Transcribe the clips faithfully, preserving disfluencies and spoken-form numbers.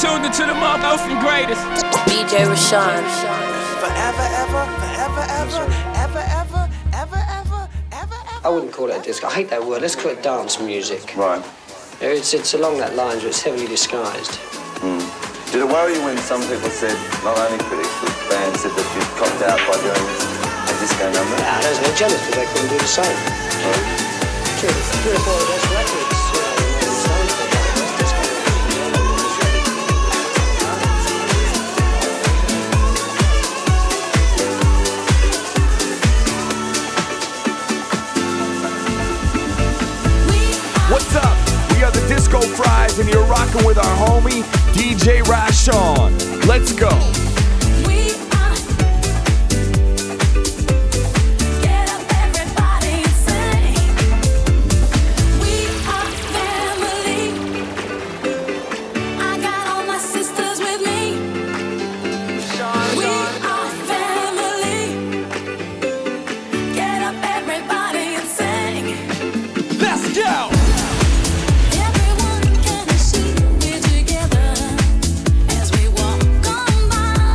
tuned into the motherfucking greatest. D J Rashawn. Forever, ever, forever, ever, ever, ever, ever, ever, ever, ever. I wouldn't call it a disco. I hate that word. Let's call it dance music. Right. It's, it's along that line, but it's heavily disguised. Mm. Did it worry you when some people said, not only critics, but fans said that you copped out by doing a disco number? Nah, there's no jealous because they couldn't do the same. Right. Three, three or four of those records, you know, the same thing, that's disco. What's up? We are the Disco Fries, and you're rocking with our homie, D J Rashawn. Let's go. Everyone can see we're together as we walk on by.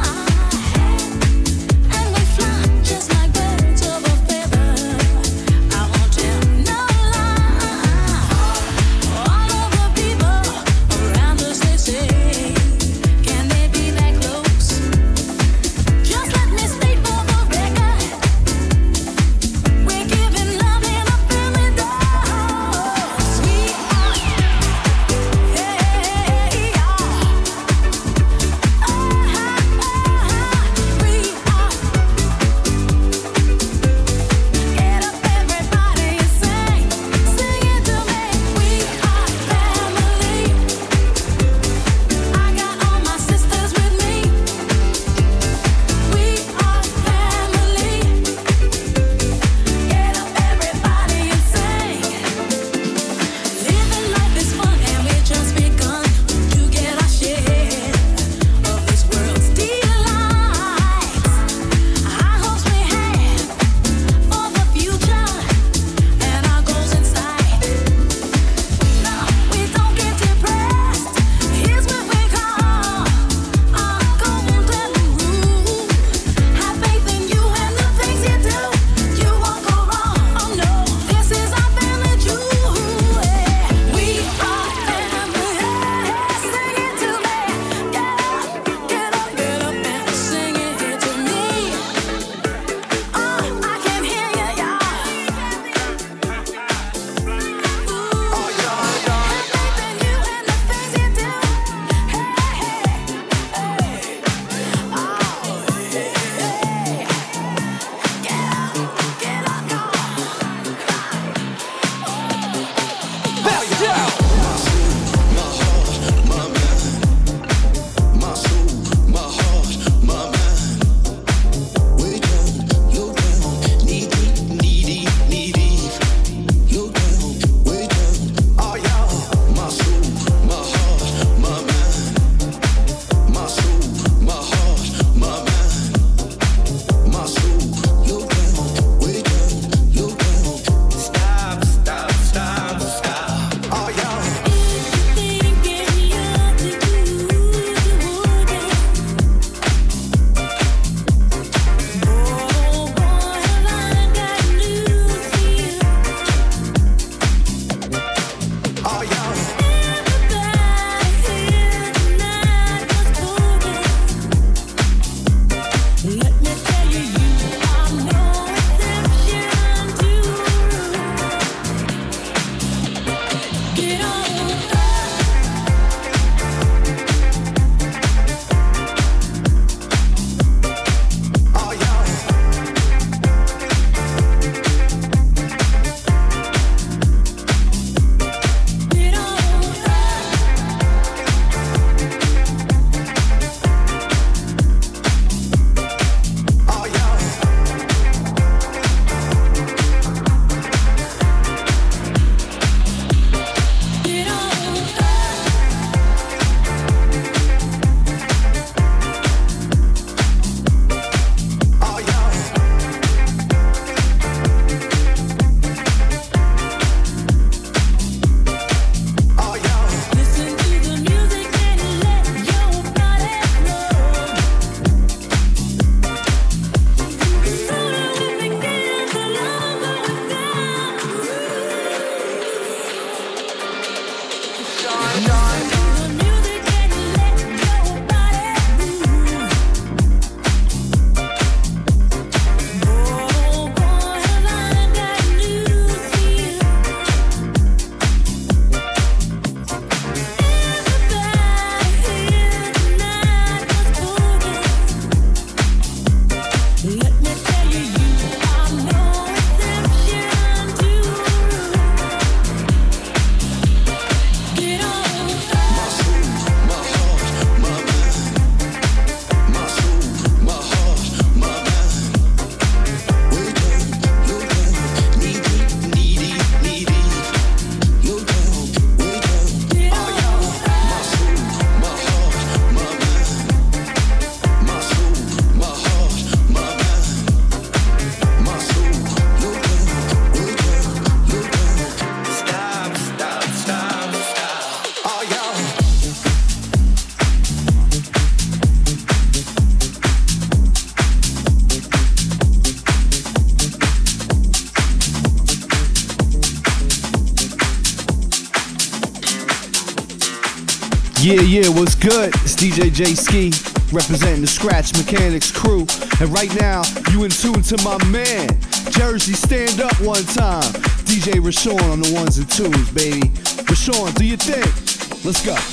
Yeah, yeah, what's good? It's D J J Ski, representing the Scratch Mechanics crew. And right now, you in tune to my man, Jersey, stand up one time. D J Rashawn on the ones and twos, baby. Rashawn, do your thing. Let's go.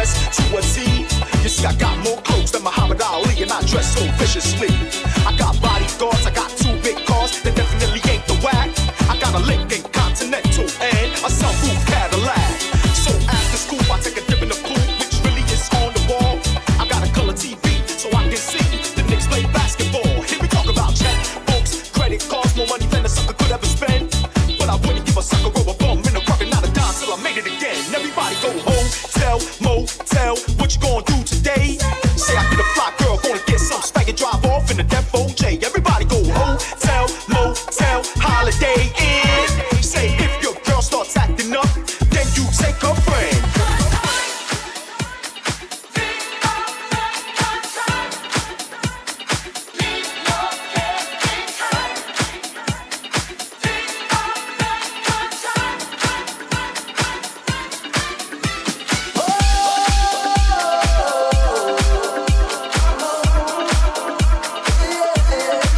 dressed to a T. You see, I got more clothes than Muhammad Ali, and I dress so viciously. I got bodyguards, I got two big cars that definitely ain't the whack. I got a Lincoln Continental and a sunroof Cadillac. So after school, I take a dip in the pool, which really is on the wall. I got a color T V, so I can see the Knicks play basketball. Here we talk about checkbooks, credit cards, more money than a sucker could ever spend. But I wouldn't give a sucker or a bum in a crocodile, not a dime till I made it again. Everybody go hotel, motel, what you gonna do today? Say I get a fly girl, gonna get some spank and drive off in the Def O J. Everybody go hotel, motel, holiday inn. Say if your girl starts acting up, then you take her friend. Yeah.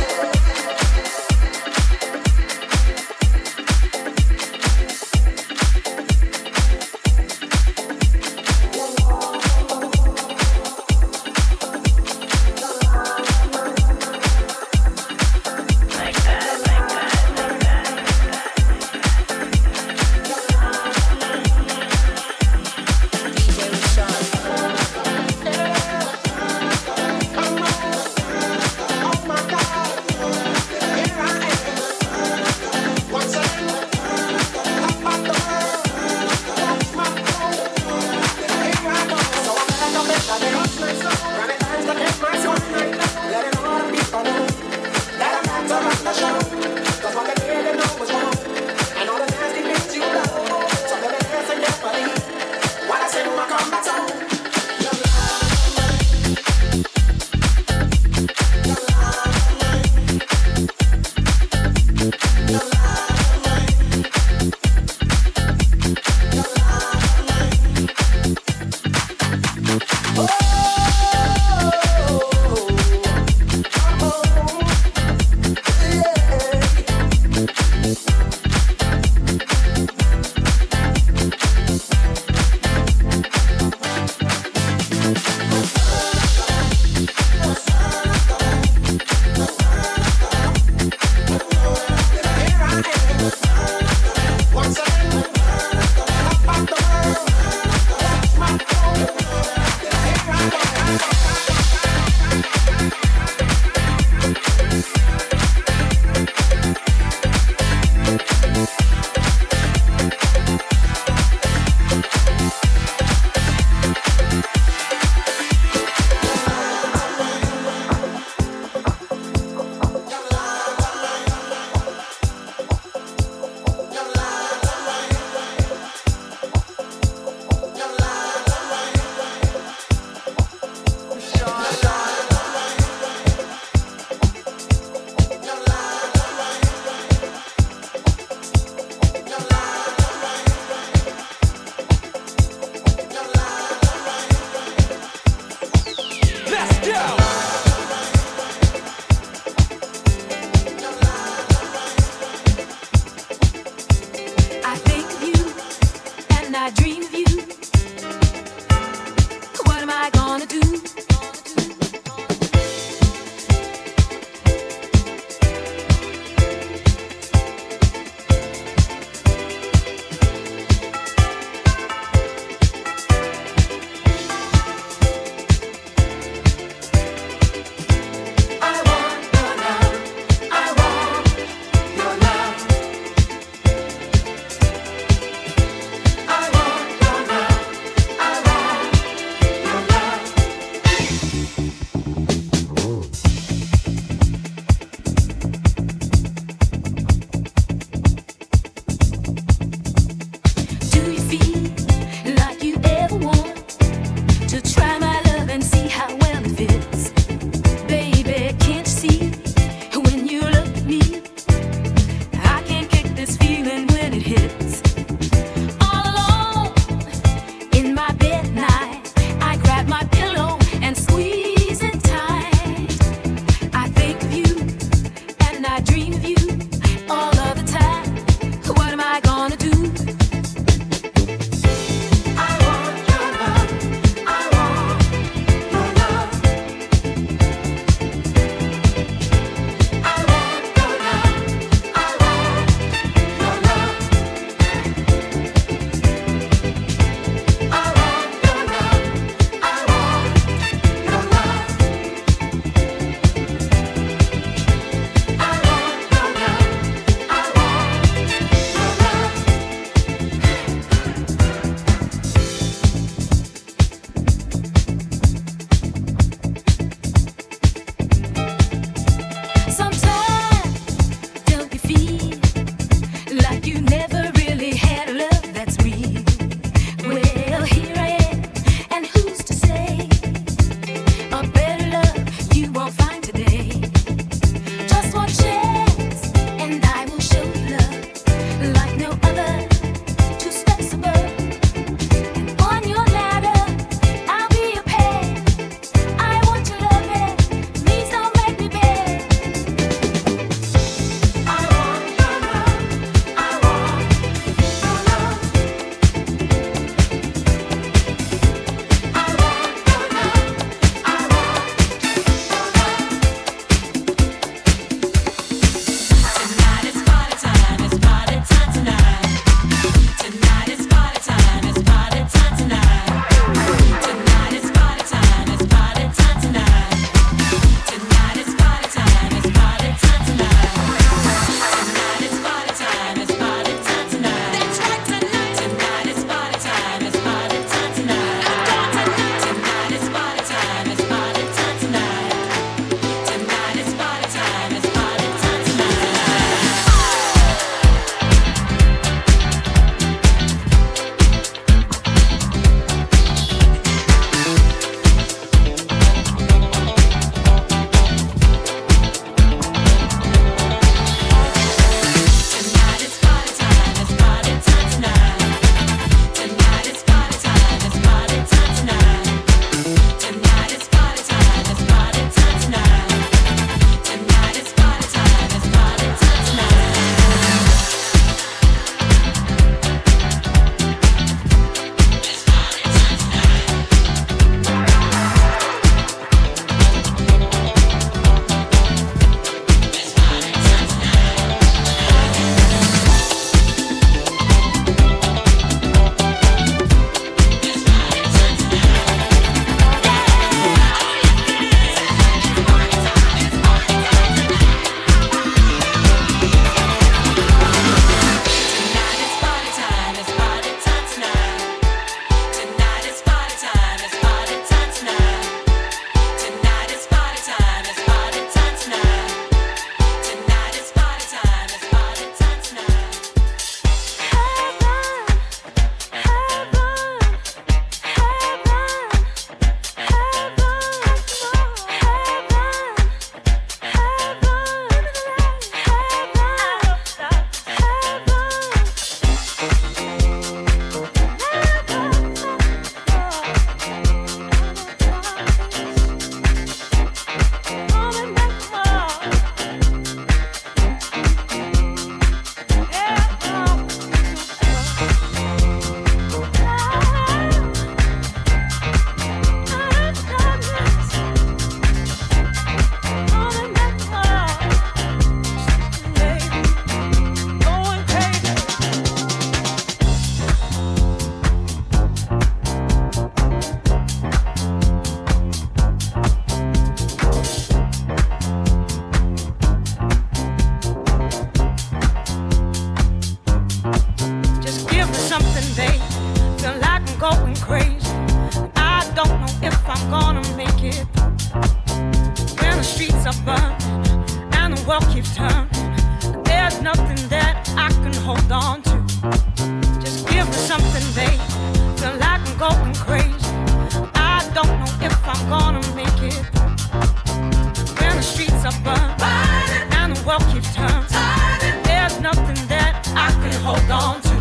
world keeps turning. There's nothing that I can hold on to. Just give me something, babe. Feel like I'm going crazy. I don't know if I'm gonna make it. When the streets are burned and the world keeps turning, there's nothing that I can hold on to.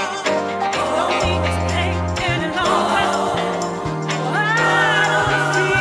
Feel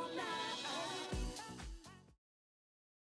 all night.